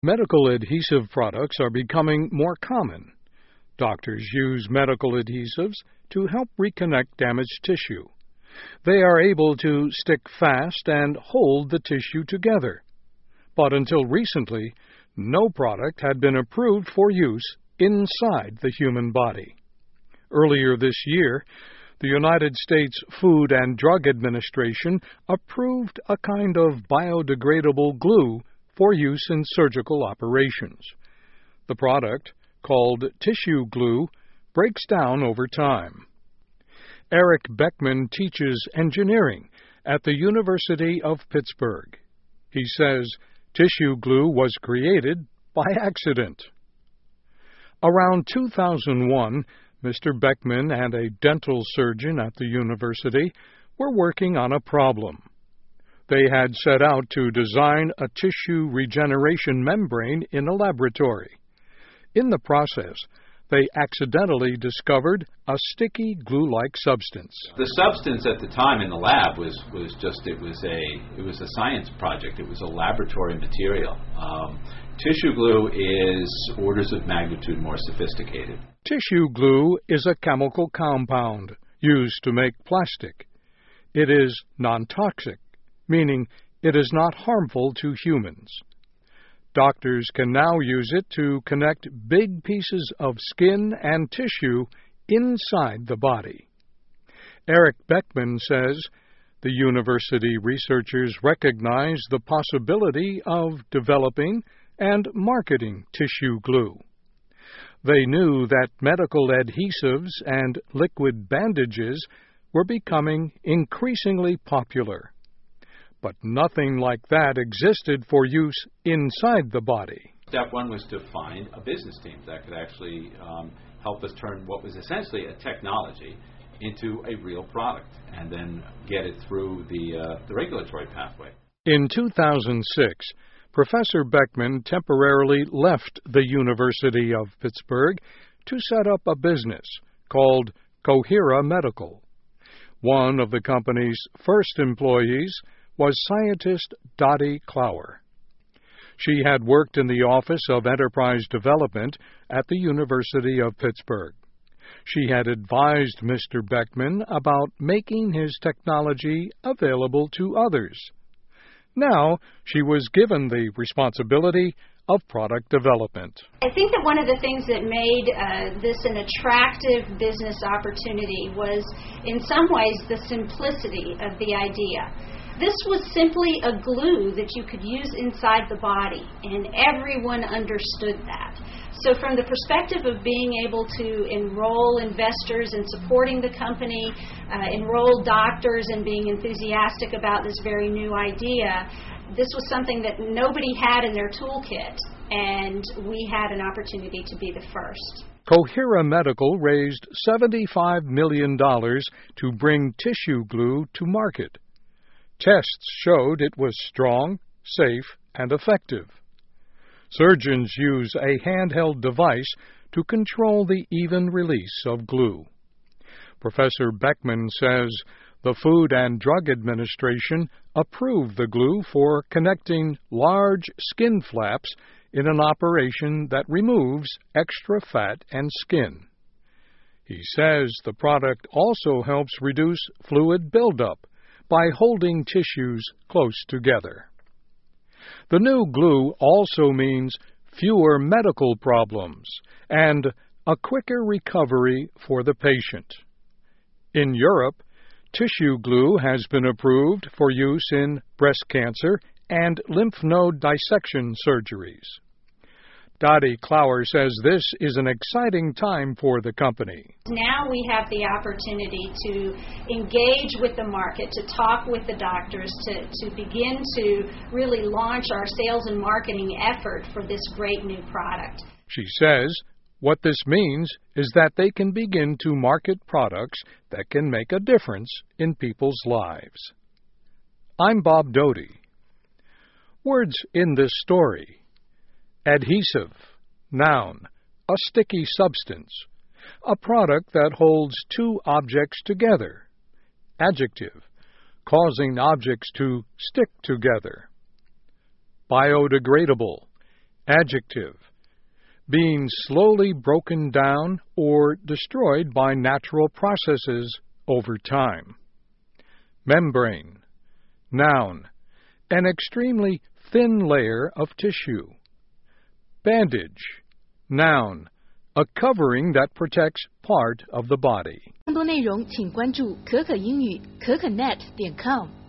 Medical adhesive products are becoming more common. Doctors use medical adhesives to help reconnect damaged tissue. They are able to stick fast and hold the tissue together. But until recently, no product had been approved for use inside the human body. Earlier this year, the United States Food and Drug Administration approved a kind of biodegradable glue for use in surgical operations. The product, called tissue glue, breaks down over time. Eric Beckman teaches engineering at the University of Pittsburgh. He says tissue glue was created by accident. Around 2001, Mr. Beckman and a dental surgeon at the university were working on a problem. They had set out to design a tissue regeneration membrane in a laboratory. In the process, they accidentally discovered a sticky glue-like substance. The substance at the time in the lab was a science project. It was a laboratory material. Tissue glue is orders of magnitude more sophisticated. Tissue glue is a chemical compound used to make plastic. It is non-toxic, meaning it is not harmful to humans. Doctors can now use it to connect big pieces of skin and tissue inside the body. Eric Beckman says the university researchers recognize the possibility of developing and marketing tissue glue. They knew that medical adhesives and liquid bandages were becoming increasingly popular. But nothing like that existed for use inside the body. Step one was to find a business team that could actually help us turn what was essentially a technology into a real product and then get it through the regulatory pathway. In 2006, Professor Beckman temporarily left the University of Pittsburgh to set up a business called Cohera Medical. One of the company's first employees was scientist Dottie Clower. She had worked in the Office of Enterprise Development at the University of Pittsburgh. She had advised Mr. Beckman about making his technology available to others. Now she was given the responsibility of product development. I think that one of the things that made this an attractive business opportunity was, in some ways, the simplicity of the idea. This was simply a glue that you could use inside the body, and everyone understood that. So from the perspective of being able to enroll investors in supporting the company, enroll doctors and being enthusiastic about this very new idea, this was something that nobody had in their toolkit, and we had an opportunity to be the first. Cohera Medical raised $75 million to bring tissue glue to market. Tests showed it was strong, safe, and effective. Surgeons use a handheld device to control the even release of glue. Professor Beckman says the Food and Drug Administration approved the glue for connecting large skin flaps in an operation that removes extra fat and skin. He says the product also helps reduce fluid buildup by holding tissues close together. The new glue also means fewer medical problems and a quicker recovery for the patient. In Europe, tissue glue has been approved for use in breast cancer and lymph node dissection surgeries. Dottie Clower says this is an exciting time for the company. Now we have the opportunity to engage with the market, to talk with the doctors, to begin to really launch our sales and marketing effort for this great new product. She says what this means is that they can begin to market products that can make a difference in people's lives. I'm Bob Doty. Words in this story. Adhesive, noun, a sticky substance, a product that holds two objects together. Adjective, causing objects to stick together. Biodegradable, Adjective. Being slowly broken down or destroyed by natural processes over time. Membrane. Noun. An extremely thin layer of tissue. Bandage. Noun. A covering that protects part of the body. 更多内容请关注可可英语可可net.com。